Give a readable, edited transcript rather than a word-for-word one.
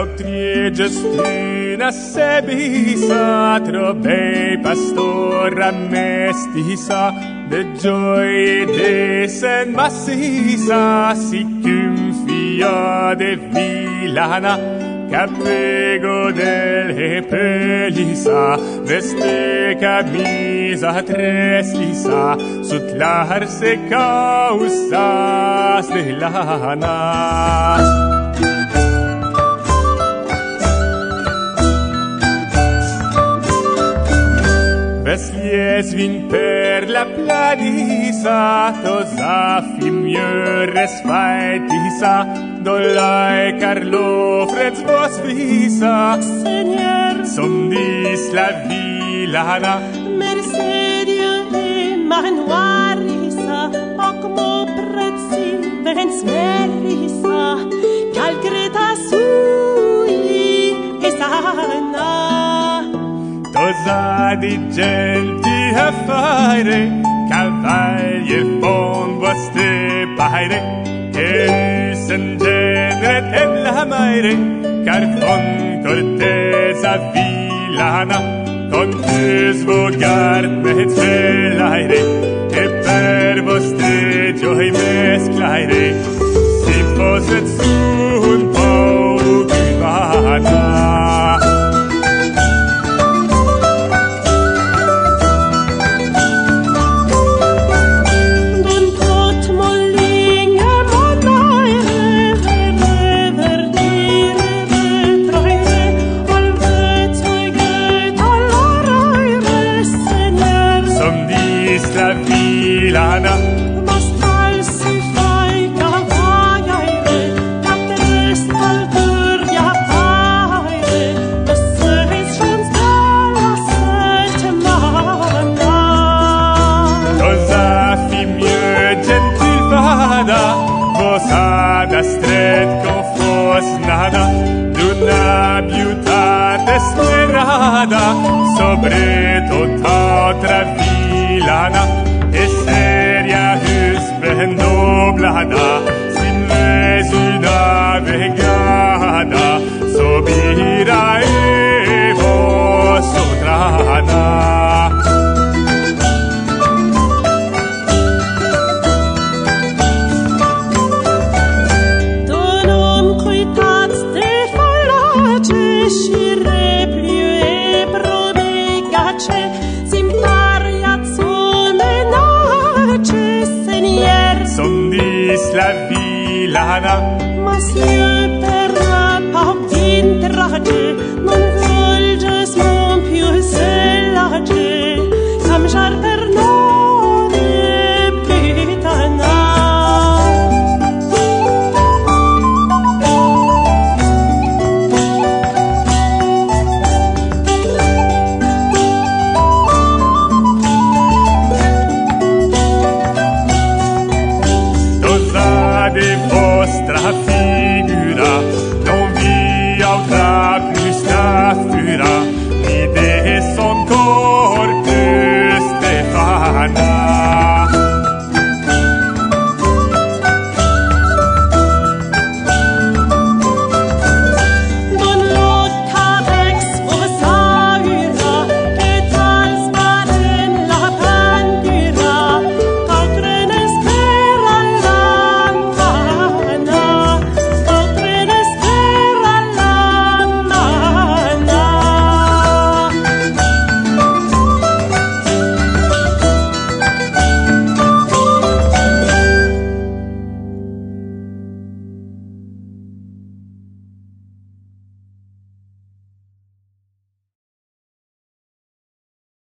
Doctrie Justina sebisa, trobei pastora mestisa, de gioie desen massisa, sicum fia de villana, capego del pelisa, veste camisa tres lisa, sutlarse causas de lana. Veslies vin per la planisa, tosa fi mieux resfaitisa, dolai Carlo freds vos visa. Seigneur, Som dis la villana, Mercedia Emanuarisa, och mo prezzi vens merisa, calcreta sui esana. tosa di genti a fare, cavalli fon vostre paire, che usen genret en la maire, car fon cortesa villana, con svogart med svelaire, e per vostre gioi mesclaire, si poset su un po' guvana. La villana, Mas tal si fai cavagliere, captes al turgia paire, e seis chans dalla settimana. tosa fi mieux gentil fada, vos ada stret con fos nada, d'una beautat esmerada, sobre tota otra villana, e seria husband noblada, sin vez una vegada, sobira e vos sotrana. Donum cuitats de fallace, scire più e probegace, simpariat Seigneur, Som dis la villana, mas io